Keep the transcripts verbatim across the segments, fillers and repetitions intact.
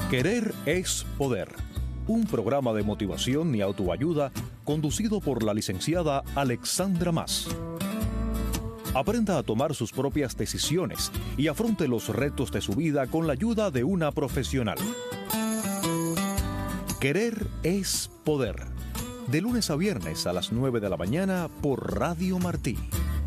Querer es poder. Un programa de motivación y autoayuda conducido por la licenciada Alexandra Mas. Aprenda a tomar sus propias decisiones y afronte los retos de su vida con la ayuda de una profesional. Querer es poder. De lunes a viernes a las nueve de la mañana por Radio Martí.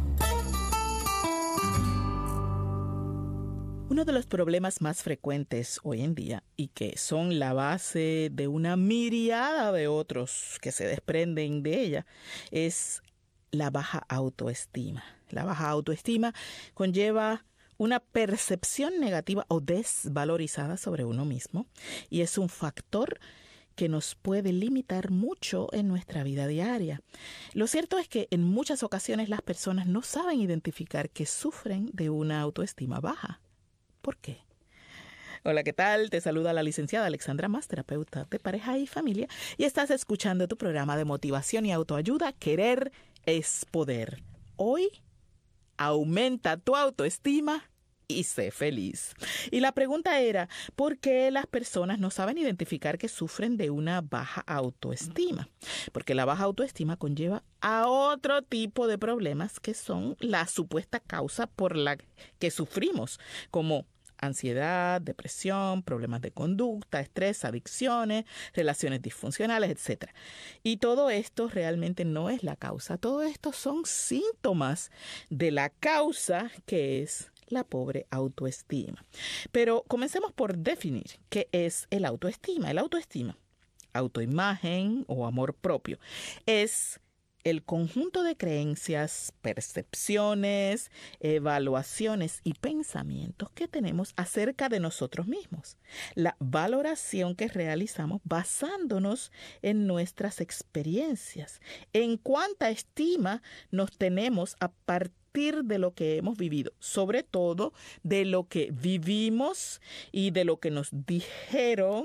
Uno de los problemas más frecuentes hoy en día y que son la base de una miriada de otros que se desprenden de ella es la baja autoestima. La baja autoestima conlleva una percepción negativa o desvalorizada sobre uno mismo y es un factor que nos puede limitar mucho en nuestra vida diaria. Lo cierto es que en muchas ocasiones las personas no saben identificar que sufren de una autoestima baja. ¿Por qué? Hola, ¿qué tal? Te saluda la licenciada Alexandra Mas, terapeuta de pareja y familia, y estás escuchando tu programa de motivación y autoayuda, Querer es poder. Hoy, aumenta tu autoestima y sé feliz. Y la pregunta era, ¿por qué las personas no saben identificar que sufren de una baja autoestima? Porque la baja autoestima conlleva a otro tipo de problemas que son la supuesta causa por la que sufrimos, como ansiedad, depresión, problemas de conducta, estrés, adicciones, relaciones disfuncionales, etcétera. Y todo esto realmente no es la causa. Todo esto son síntomas de la causa, que es la pobre autoestima. Pero comencemos por definir qué es el autoestima. El autoestima, autoimagen o amor propio, es el conjunto de creencias, percepciones, evaluaciones y pensamientos que tenemos acerca de nosotros mismos. La valoración que realizamos basándonos en nuestras experiencias, en cuánta estima nos tenemos a partir de lo que hemos vivido, sobre todo de lo que vivimos y de lo que nos dijeron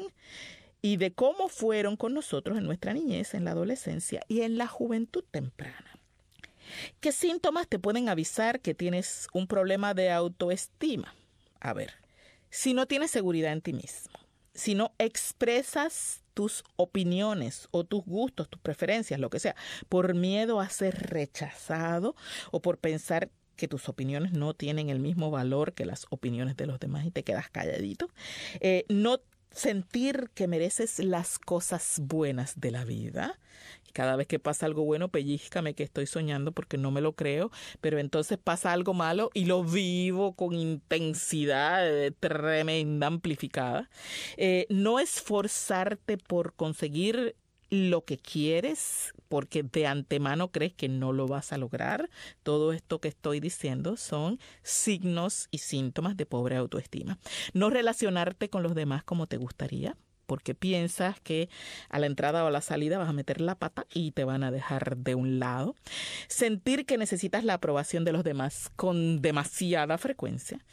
y de cómo fueron con nosotros en nuestra niñez, en la adolescencia y en la juventud temprana. ¿Qué síntomas te pueden avisar que tienes un problema de autoestima? A ver, si no tienes seguridad en ti mismo, si no expresas tus opiniones o tus gustos, tus preferencias, lo que sea, por miedo a ser rechazado o por pensar que tus opiniones no tienen el mismo valor que las opiniones de los demás y te quedas calladito, eh, no sentir que mereces las cosas buenas de la vida. Cada vez que pasa algo bueno, pellízcame que estoy soñando porque no me lo creo, pero entonces pasa algo malo y lo vivo con intensidad tremenda, amplificada. Eh, no esforzarte por conseguir lo que quieres porque de antemano crees que no lo vas a lograr. Todo esto que estoy diciendo son signos y síntomas de pobre autoestima. No relacionarte con los demás como te gustaría, porque piensas que a la entrada o a la salida vas a meter la pata y te van a dejar de un lado. Sentir que necesitas la aprobación de los demás con demasiada frecuencia.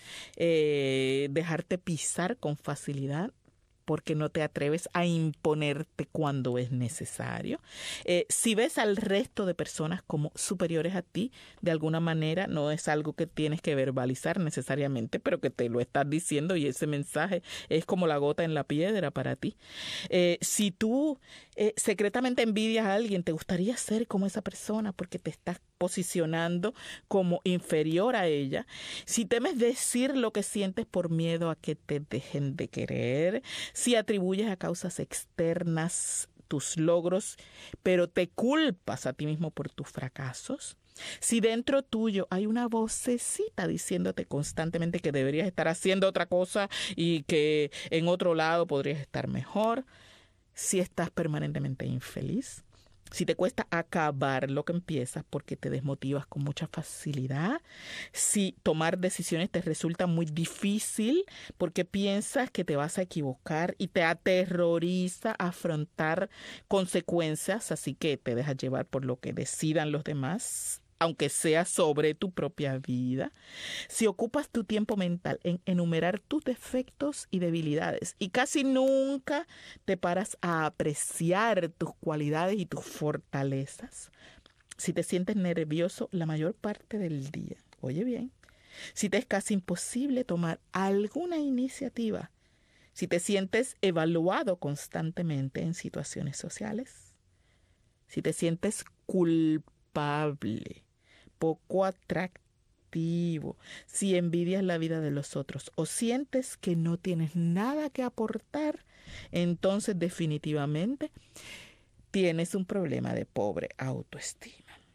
Eh, dejarte pisar con facilidad porque no te atreves a imponerte cuando es necesario. Eh, si ves al resto de personas como superiores a ti, de alguna manera no es algo que tienes que verbalizar necesariamente, pero que te lo estás diciendo y ese mensaje es como la gota en la piedra para ti. Eh, si tú eh, secretamente envidias a alguien, te gustaría ser como esa persona porque te estás posicionando como inferior a ella. Si temes decir lo que sientes por miedo a que te dejen de querer, si atribuyes a causas externas tus logros, pero te culpas a ti mismo por tus fracasos, si dentro tuyo hay una vocecita diciéndote constantemente que deberías estar haciendo otra cosa y que en otro lado podrías estar mejor, si estás permanentemente infeliz, si te cuesta acabar lo que empiezas porque te desmotivas con mucha facilidad, si tomar decisiones te resulta muy difícil porque piensas que te vas a equivocar y te aterroriza afrontar consecuencias, así que te dejas llevar por lo que decidan los demás, aunque sea sobre tu propia vida, si ocupas tu tiempo mental en enumerar tus defectos y debilidades y casi nunca te paras a apreciar tus cualidades y tus fortalezas, si te sientes nervioso la mayor parte del día, oye bien, si te es casi imposible tomar alguna iniciativa, si te sientes evaluado constantemente en situaciones sociales, si te sientes culpable, poco atractivo, si envidias la vida de los otros o sientes que no tienes nada que aportar, entonces definitivamente tienes un problema de pobre autoestima.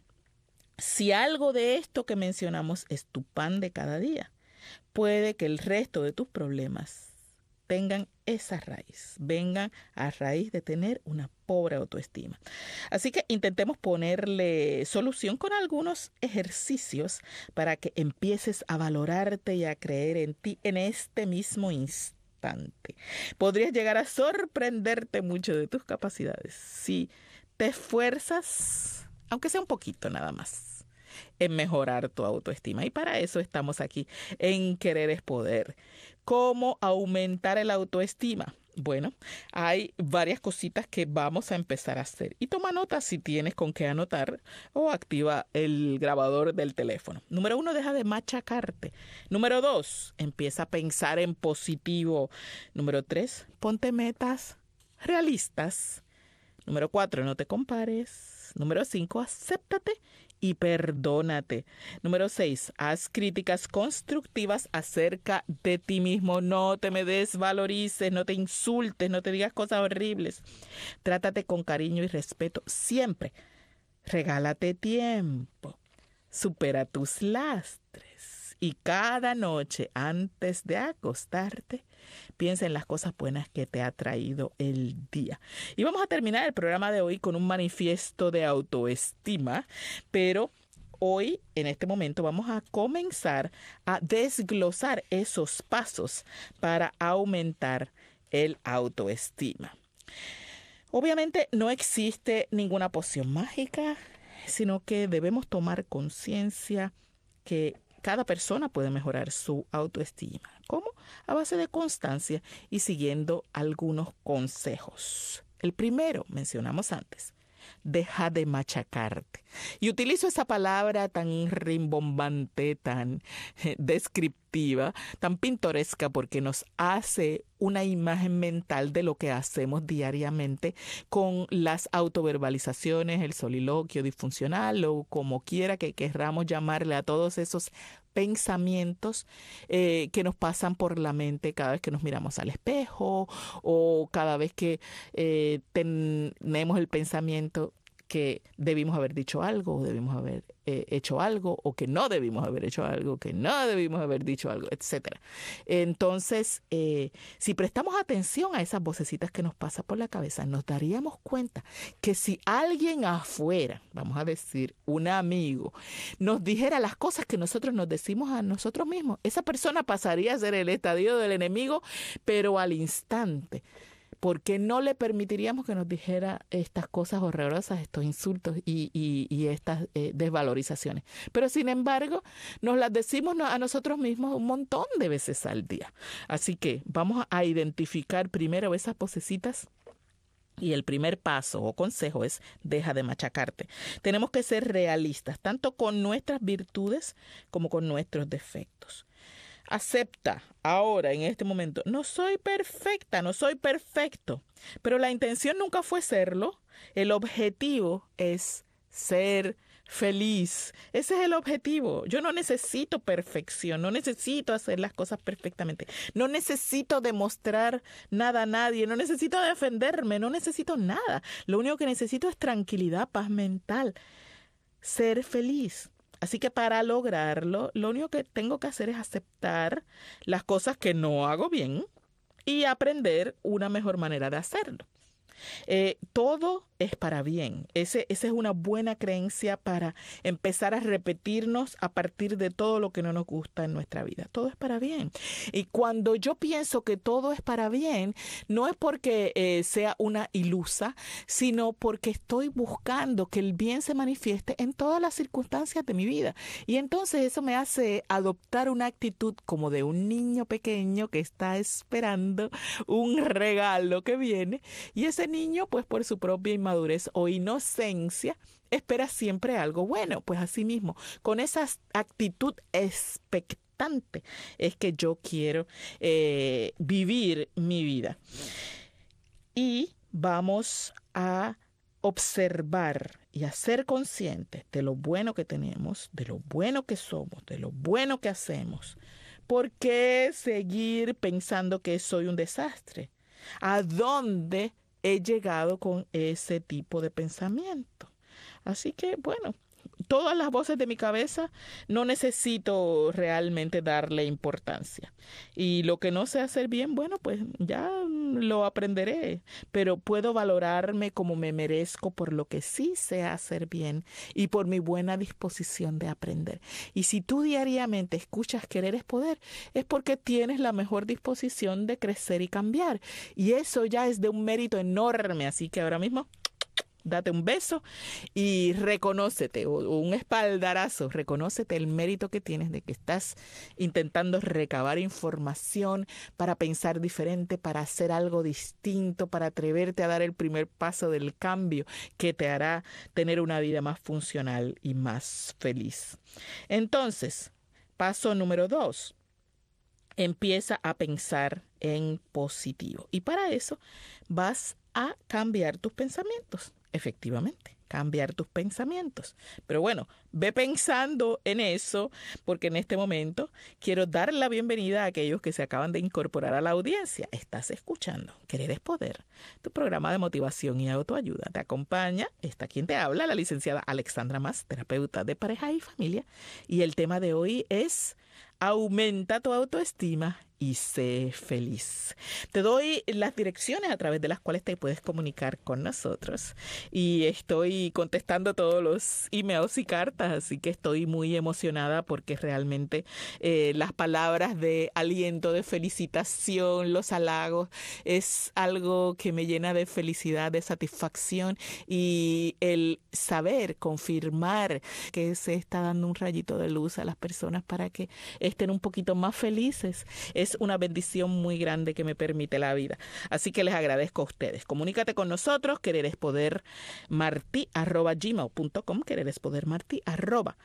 Si algo de esto que mencionamos es tu pan de cada día, puede que el resto de tus problemas tengan esa raíz, vengan a raíz de tener una pobre autoestima. Así que intentemos ponerle solución con algunos ejercicios para que empieces a valorarte y a creer en ti en este mismo instante. Podrías llegar a sorprenderte mucho de tus capacidades si te esfuerzas, aunque sea un poquito nada más, en mejorar tu autoestima. Y para eso estamos aquí en Querer es Poder. ¿Cómo aumentar el autoestima? Bueno, hay varias cositas que vamos a empezar a hacer. Y toma nota si tienes con qué anotar o activa el grabador del teléfono. Número uno, deja de machacarte. Número dos, empieza a pensar en positivo. Número tres, ponte metas realistas. Número cuatro, no te compares. Número cinco, acéptate y perdónate. Número seis, haz críticas constructivas acerca de ti mismo. No te me desvalorices, no te insultes, no te digas cosas horribles. Trátate con cariño y respeto siempre. Regálate tiempo. Supera tus lastres. Y cada noche antes de acostarte, piensa en las cosas buenas que te ha traído el día. Y vamos a terminar el programa de hoy con un manifiesto de autoestima, pero hoy, en este momento, vamos a comenzar a desglosar esos pasos para aumentar el autoestima. Obviamente no existe ninguna poción mágica, sino que debemos tomar conciencia que cada persona puede mejorar su autoestima. ¿Cómo? A base de constancia y siguiendo algunos consejos. El primero, mencionamos antes, deja de machacarte. Y utilizo esa palabra tan rimbombante, tan eh, descriptiva, tan pintoresca, porque nos hace una imagen mental de lo que hacemos diariamente con las autoverbalizaciones, el soliloquio disfuncional o como quiera que querramos llamarle a todos esos pensamientos eh, que nos pasan por la mente cada vez que nos miramos al espejo o cada vez que eh, tenemos el pensamiento que debimos haber dicho algo, o debimos haber eh, hecho algo, o que no debimos haber hecho algo, que no debimos haber dicho algo, etcétera. Entonces, eh, si prestamos atención a esas vocecitas que nos pasan por la cabeza, nos daríamos cuenta que si alguien afuera, vamos a decir, un amigo, nos dijera las cosas que nosotros nos decimos a nosotros mismos, esa persona pasaría a ser el estadio del enemigo, pero al instante. Porque no le permitiríamos que nos dijera estas cosas horrorosas, estos insultos y, y, y estas eh, desvalorizaciones. Pero sin embargo, nos las decimos a nosotros mismos un montón de veces al día. Así que vamos a identificar primero esas vocecitas. Y el primer paso o consejo es deja de machacarte. Tenemos que ser realistas, tanto con nuestras virtudes como con nuestros defectos. Acepta ahora, en este momento, no soy perfecta, no soy perfecto, pero la intención nunca fue serlo. El objetivo es ser feliz. Ese es el objetivo. Yo no necesito perfección, no necesito hacer las cosas perfectamente, no necesito demostrar nada a nadie, no necesito defenderme, no necesito nada. Lo único que necesito es tranquilidad, paz mental, ser feliz. Así que para lograrlo, lo único que tengo que hacer es aceptar las cosas que no hago bien y aprender una mejor manera de hacerlo. Eh, todo es para bien. Ese, esa es una buena creencia para empezar a repetirnos a partir de todo lo que no nos gusta en nuestra vida. Todo es para bien. Y cuando yo pienso que todo es para bien, no es porque eh, sea una ilusa, sino porque estoy buscando que el bien se manifieste en todas las circunstancias de mi vida. Y entonces eso me hace adoptar una actitud como de un niño pequeño que está esperando un regalo que viene, y ese niño, pues por su propia inmadurez o inocencia, espera siempre algo bueno. Pues así mismo, con esa actitud expectativa importante es que yo quiero eh, vivir mi vida. Y vamos a observar y a ser conscientes de lo bueno que tenemos, de lo bueno que somos, de lo bueno que hacemos. ¿Por qué seguir pensando que soy un desastre? ¿A dónde he llegado con ese tipo de pensamiento? Así que, bueno, todas las voces de mi cabeza no necesito realmente darle importancia. Y lo que no sé hacer bien, bueno, pues ya lo aprenderé. Pero puedo valorarme como me merezco por lo que sí sé hacer bien y por mi buena disposición de aprender. Y si tú diariamente escuchas Querer es Poder, es porque tienes la mejor disposición de crecer y cambiar. Y eso ya es de un mérito enorme. Así que ahora mismo, date un beso y reconócete, o un espaldarazo, reconócete el mérito que tienes de que estás intentando recabar información para pensar diferente, para hacer algo distinto, para atreverte a dar el primer paso del cambio que te hará tener una vida más funcional y más feliz. Entonces, paso número dos. Empieza a pensar en positivo. Y para eso vas a cambiar tus pensamientos. Efectivamente, cambiar tus pensamientos. Pero bueno, ve pensando en eso, porque en este momento quiero dar la bienvenida a aquellos que se acaban de incorporar a la audiencia. Estás escuchando Querer es Poder, tu programa de motivación y autoayuda. Te acompaña, está quien te habla, la licenciada Alexandra Mas, terapeuta de pareja y familia. Y el tema de hoy es: aumenta tu autoestima y sé feliz. Te doy las direcciones a través de las cuales te puedes comunicar con nosotros. Y estoy contestando todos los emails y cartas, así que estoy muy emocionada porque realmente eh, las palabras de aliento, de felicitación, los halagos, es algo que me llena de felicidad, de satisfacción, y el saber, confirmar que se está dando un rayito de luz a las personas para que estén un poquito más felices. Es una bendición muy grande que me permite la vida. Así que les agradezco a ustedes. Comunícate con nosotros, quererespodermarti arroba gmail punto com, quererespodermarti arroba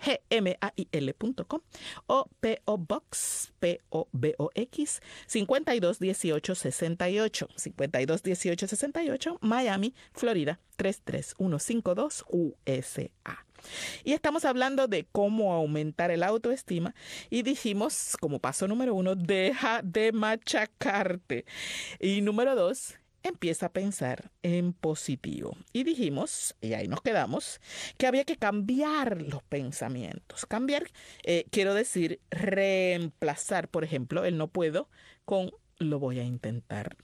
gmail punto com o P O Box, P O B O X, cincuenta y dos dieciocho sesenta y ocho, cincuenta y dos dieciocho sesenta y ocho, Miami, Florida, tres tres uno cinco dos U S A. Y estamos hablando de cómo aumentar el autoestima y dijimos, como paso número uno, deja de machacarte. Y número dos, empieza a pensar en positivo. Y dijimos, y ahí nos quedamos, que había que cambiar los pensamientos. Cambiar, eh, quiero decir, reemplazar, por ejemplo, el no puedo con lo voy a intentar.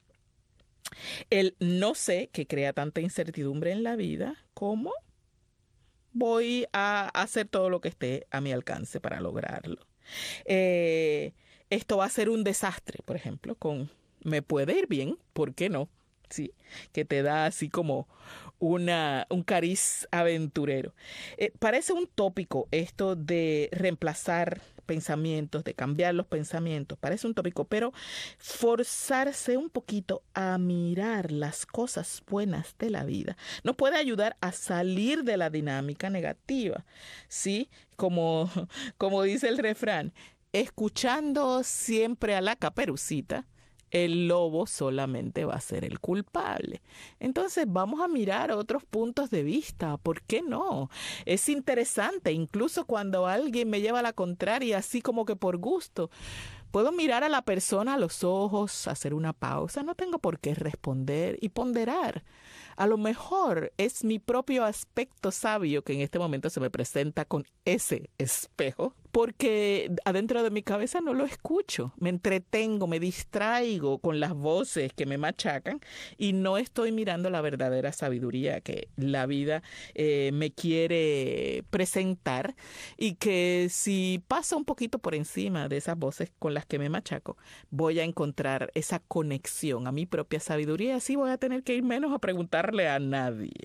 El no sé, que crea tanta incertidumbre en la vida, como voy a hacer todo lo que esté a mi alcance para lograrlo. Eh, esto va a ser un desastre, por ejemplo, con me puede ir bien, ¿por qué no? Sí, que te da así como una, un cariz aventurero. Eh, parece un tópico esto de reemplazar pensamientos, de cambiar los pensamientos. Parece un tópico, pero forzarse un poquito a mirar las cosas buenas de la vida nos puede ayudar a salir de la dinámica negativa. Sí, como, como dice el refrán, escuchando siempre a la caperucita, el lobo solamente va a ser el culpable. Entonces vamos a mirar otros puntos de vista. ¿Por qué no? Es interesante, incluso cuando alguien me lleva a la contraria, así como que por gusto. Puedo mirar a la persona a los ojos, hacer una pausa, no tengo por qué responder y ponderar. A lo mejor es mi propio aspecto sabio que en este momento se me presenta con ese espejo, porque adentro de mi cabeza no lo escucho. Me entretengo, me distraigo con las voces que me machacan y no estoy mirando la verdadera sabiduría que la vida eh, me quiere presentar, y que si paso un poquito por encima de esas voces con las que me machaco, voy a encontrar esa conexión a mi propia sabiduría. Así voy a tener que ir menos a preguntarle a nadie.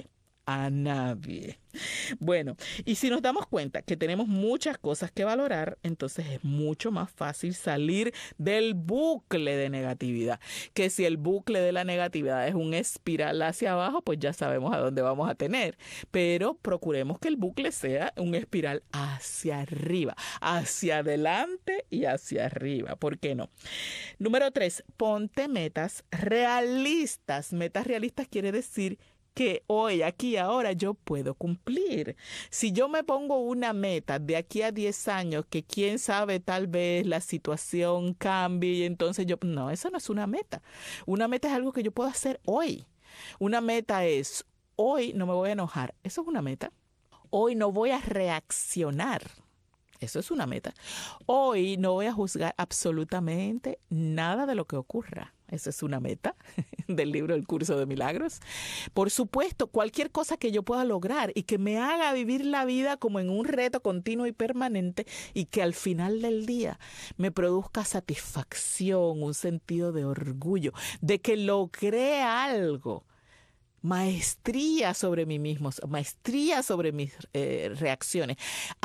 a nadie. Bueno, y si nos damos cuenta que tenemos muchas cosas que valorar, entonces es mucho más fácil salir del bucle de negatividad. Que si el bucle de la negatividad es un espiral hacia abajo, pues ya sabemos a dónde vamos a tener. Pero procuremos que el bucle sea un espiral hacia arriba, hacia adelante y hacia arriba. ¿Por qué no? Número tres, ponte metas realistas. Metas realistas quiere decir que hoy, aquí, ahora yo puedo cumplir. Si yo me pongo una meta de aquí a diez años, que quién sabe, tal vez la situación cambie y entonces yo... No, eso no es una meta. Una meta es algo que yo puedo hacer hoy. Una meta es, hoy no me voy a enojar. Eso es una meta. Hoy no voy a reaccionar. Eso es una meta. Hoy no voy a juzgar absolutamente nada de lo que ocurra. Eso es una meta del libro El Curso de Milagros. Por supuesto, cualquier cosa que yo pueda lograr y que me haga vivir la vida como en un reto continuo y permanente y que al final del día me produzca satisfacción, un sentido de orgullo, de que logré algo. Maestría sobre mí mismo, maestría sobre mis eh, reacciones,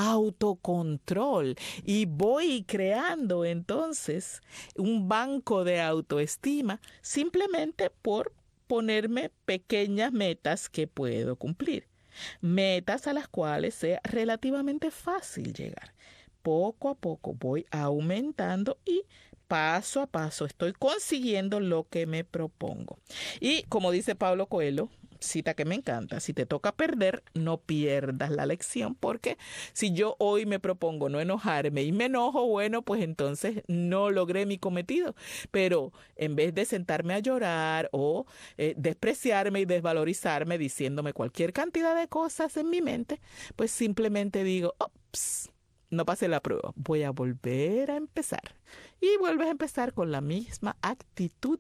autocontrol. Y voy creando entonces un banco de autoestima simplemente por ponerme pequeñas metas que puedo cumplir. Metas a las cuales sea relativamente fácil llegar. Poco a poco voy aumentando y paso a paso estoy consiguiendo lo que me propongo. Y como dice Paulo Coelho, cita que me encanta, si te toca perder, no pierdas la lección, porque si yo hoy me propongo no enojarme y me enojo, bueno, pues entonces no logré mi cometido. Pero en vez de sentarme a llorar o eh, despreciarme y desvalorizarme diciéndome cualquier cantidad de cosas en mi mente, pues simplemente digo, ops, no pasé la prueba, voy a volver a empezar. Y vuelves a empezar con la misma actitud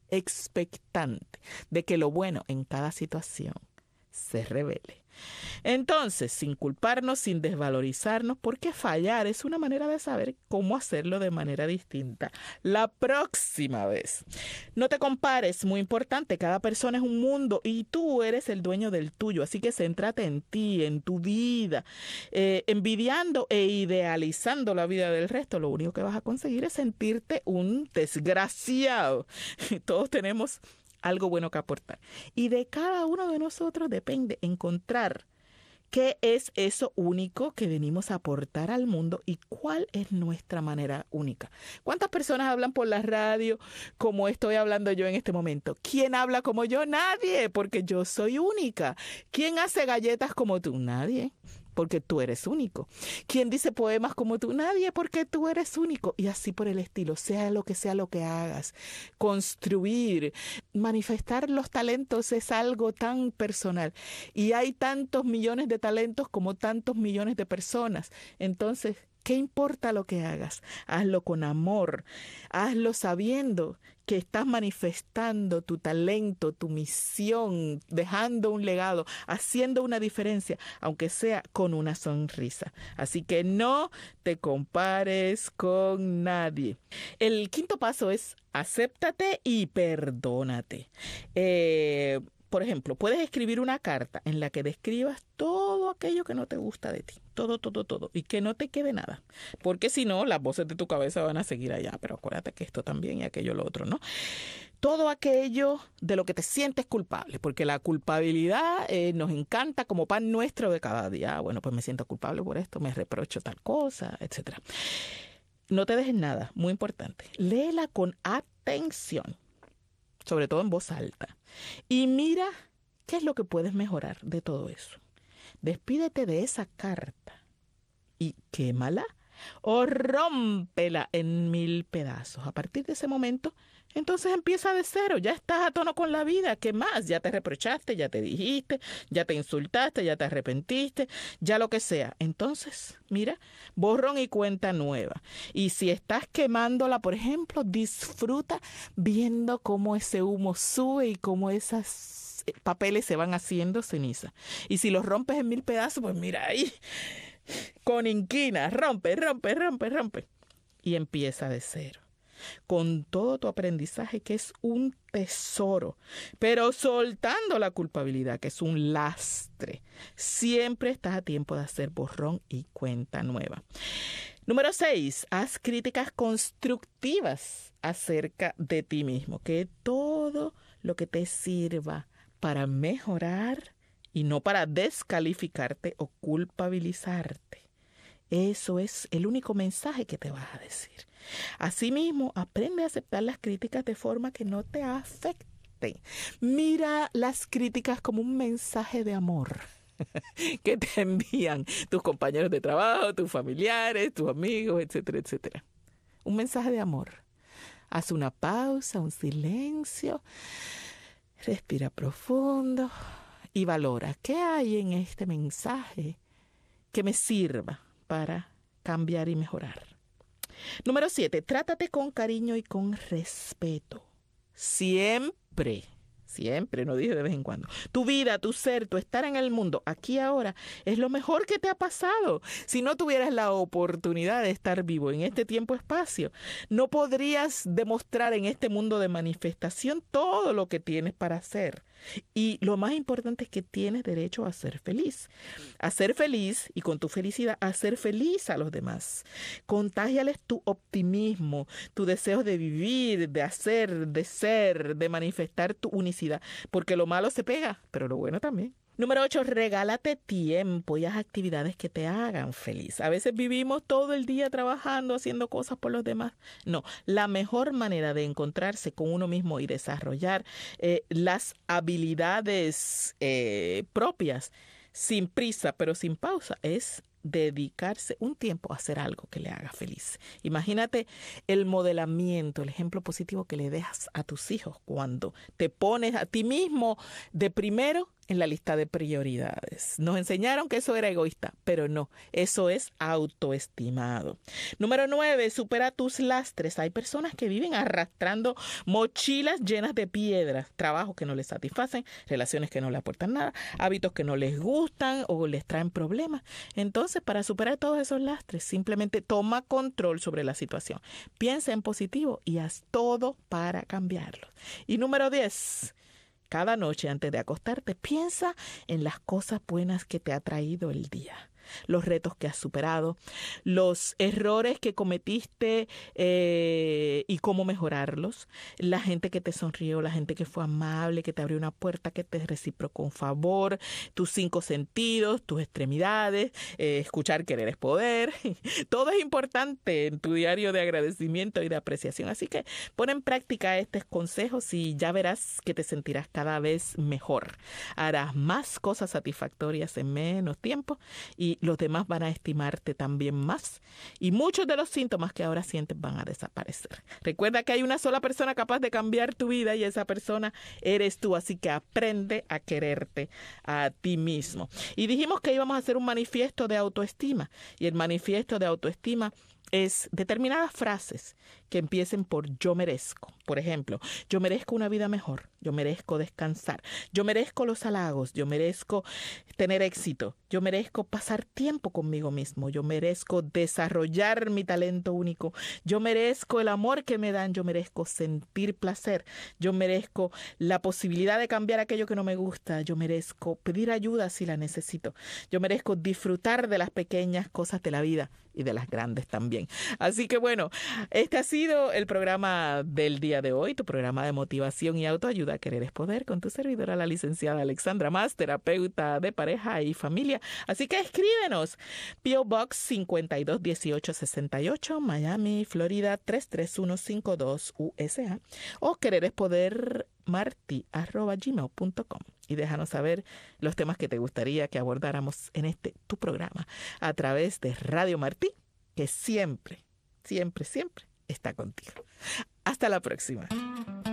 expectante de que lo bueno en cada situación se revele. Entonces, sin culparnos, sin desvalorizarnos, porque fallar es una manera de saber cómo hacerlo de manera distinta la próxima vez. No te compares, muy importante, cada persona es un mundo y tú eres el dueño del tuyo, así que céntrate en ti, en tu vida. Eh, envidiando e idealizando la vida del resto, lo único que vas a conseguir es sentirte un desgraciado. Todos tenemos algo bueno que aportar. Y de cada uno de nosotros depende encontrar qué es eso único que venimos a aportar al mundo y cuál es nuestra manera única. ¿Cuántas personas hablan por la radio como estoy hablando yo en este momento? ¿Quién habla como yo? Nadie, porque yo soy única. ¿Quién hace galletas como tú? Nadie, porque tú eres único. ¿Quién dice poemas como tú? Nadie, porque tú eres único. Y así por el estilo, sea lo que sea lo que hagas. Construir, manifestar los talentos es algo tan personal. Y hay tantos millones de talentos como tantos millones de personas. Entonces, ¿qué importa lo que hagas? Hazlo con amor. Hazlo sabiendo que estás manifestando tu talento, tu misión, dejando un legado, haciendo una diferencia, aunque sea con una sonrisa. Así que no te compares con nadie. El quinto paso es acéptate y perdónate. Eh... Por ejemplo, puedes escribir una carta en la que describas todo aquello que no te gusta de ti. Todo, todo, todo. Y que no te quede nada. Porque si no, las voces de tu cabeza van a seguir allá. Pero acuérdate que esto también y aquello lo otro, ¿no? Todo aquello de lo que te sientes culpable. Porque la culpabilidad eh, nos encanta como pan nuestro de cada día. Ah, bueno, pues me siento culpable por esto, me reprocho tal cosa, etcétera. No te dejes nada. Muy importante. Léela con atención. Sobre todo en voz alta. Y mira qué es lo que puedes mejorar de todo eso. Despídete de esa carta y quémala o rómpela en mil pedazos. A partir de ese momento, entonces empieza de cero. Ya estás a tono con la vida. ¿Qué más? Ya te reprochaste, ya te dijiste, ya te insultaste, ya te arrepentiste, ya lo que sea. Entonces, mira, borrón y cuenta nueva. Y si estás quemándola, por ejemplo, disfruta viendo cómo ese humo sube y cómo esos papeles se van haciendo ceniza. Y si los rompes en mil pedazos, pues mira ahí, con inquina, rompe, rompe, rompe, rompe. Y empieza de cero. con todo tu aprendizaje, que es un tesoro, pero soltando la culpabilidad, que es un lastre. Siempre estás a tiempo de hacer borrón y cuenta nueva. Número seis, haz críticas constructivas acerca de ti mismo, que todo lo que te sirva para mejorar y no para descalificarte o culpabilizarte. Eso es el único mensaje que te vas a decir. Asimismo, aprende a aceptar las críticas de forma que no te afecten. Mira las críticas como un mensaje de amor que te envían tus compañeros de trabajo, tus familiares, tus amigos, etcétera, etcétera. Un mensaje de amor. Haz una pausa, un silencio, respira profundo y valora qué hay en este mensaje que me sirva para cambiar y mejorar. Número siete, trátate con cariño y con respeto. Siempre, siempre, no dije de vez en cuando. Tu vida, tu ser, tu estar en el mundo, aquí ahora, es lo mejor que te ha pasado. Si no tuvieras la oportunidad de estar vivo en este tiempo-espacio, no podrías demostrar en este mundo de manifestación todo lo que tienes para hacer. Y lo más importante es que tienes derecho a ser feliz. A ser feliz y con tu felicidad a ser feliz a los demás. Contágiales tu optimismo, tu deseo de vivir, de hacer, de ser, de manifestar tu unicidad. Porque lo malo se pega, pero lo bueno también. Número ocho, regálate tiempo y haz actividades que te hagan feliz. A veces vivimos todo el día trabajando, haciendo cosas por los demás. No, la mejor manera de encontrarse con uno mismo y desarrollar eh, las habilidades eh, propias, sin prisa, pero sin pausa, es dedicarse un tiempo a hacer algo que le haga feliz. Imagínate el modelamiento, el ejemplo positivo que le dejas a tus hijos cuando te pones a ti mismo de primero en la lista de prioridades. Nos enseñaron que eso era egoísta, pero no, eso es autoestimado. Número nueve, supera tus lastres. Hay personas que viven arrastrando mochilas llenas de piedras, trabajos que no les satisfacen, relaciones que no le aportan nada, hábitos que no les gustan o les traen problemas. Entonces, para superar todos esos lastres, simplemente toma control sobre la situación. Piensa en positivo y haz todo para cambiarlo. Y número diez, cada noche antes de acostarte, piensa en las cosas buenas que te ha traído el día. Los retos que has superado, los errores que cometiste eh, y cómo mejorarlos, la gente que te sonrió, la gente que fue amable, que te abrió una puerta, que te reciprocó un favor, tus cinco sentidos, tus extremidades, eh, escuchar querer es poder. Todo es importante en tu diario de agradecimiento y de apreciación. Así que pon en práctica estos consejos y ya verás que te sentirás cada vez mejor. Harás más cosas satisfactorias en menos tiempo y los demás van a estimarte también más y muchos de los síntomas que ahora sientes van a desaparecer. Recuerda que hay una sola persona capaz de cambiar tu vida y esa persona eres tú, así que aprende a quererte a ti mismo. Y dijimos que íbamos a hacer un manifiesto de autoestima y el manifiesto de autoestima es determinadas frases que empiecen por yo merezco. Por ejemplo, yo merezco una vida mejor, yo merezco descansar, yo merezco los halagos, yo merezco tener éxito, yo merezco pasar tiempo conmigo mismo, yo merezco desarrollar mi talento único, yo merezco el amor que me dan, yo merezco sentir placer, yo merezco la posibilidad de cambiar aquello que no me gusta, yo merezco pedir ayuda si la necesito, yo merezco disfrutar de las pequeñas cosas de la vida y de las grandes también. Así que bueno, este ha sido el programa del día de hoy, tu programa de motivación y autoayuda, Querer es Poder, con tu servidora, la licenciada Alexandra Mas, terapeuta de pareja y familia. Así que escríbenos, P O Box cincuenta y dos dieciocho sesenta y ocho, Miami, Florida tres tres uno cinco dos U S A, o Querer es Poder marti arroba gmail punto com, y déjanos saber los temas que te gustaría que abordáramos en este tu programa a través de Radio Martí, que siempre, siempre, siempre está contigo. Hasta la próxima.